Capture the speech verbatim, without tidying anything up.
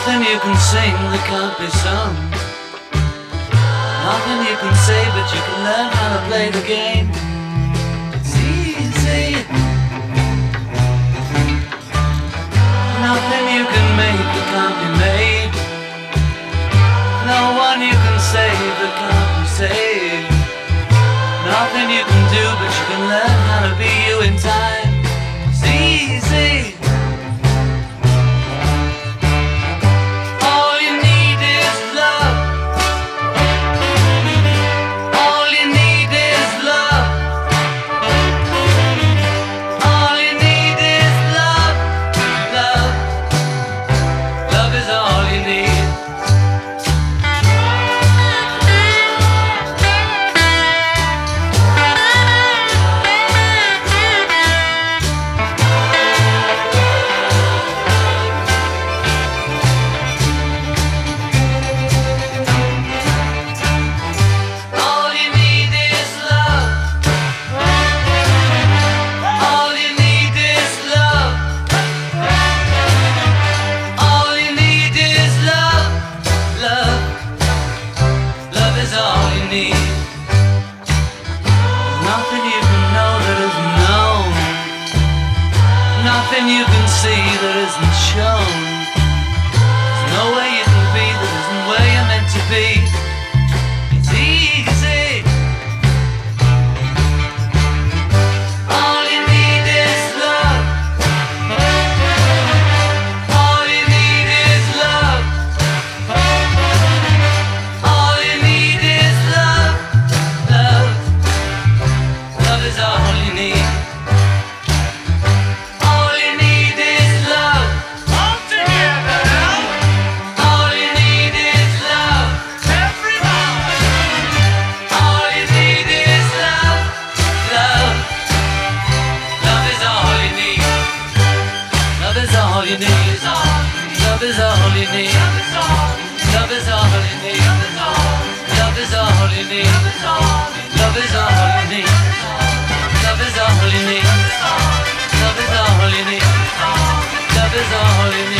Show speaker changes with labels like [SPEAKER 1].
[SPEAKER 1] Nothing you can sing that can't be sung. Nothing you can say, but you can learn how to play the game. It's easy. Nothing you can make that can't be made. No one you can save that can't be saved. Nothing you can do, but you can learn how to be you in time. It's easy. Nothing you can see that isn't shown. There's no way you can be that isn't where you're meant to be. It's easy. All you need is love. All you need is love. All you need is love. Love. Love is all you need. All you need, love is all you need. Love is all you need. Love is all you need. Love is all you need. Love is all you need. Love is all you need. Love is all you need.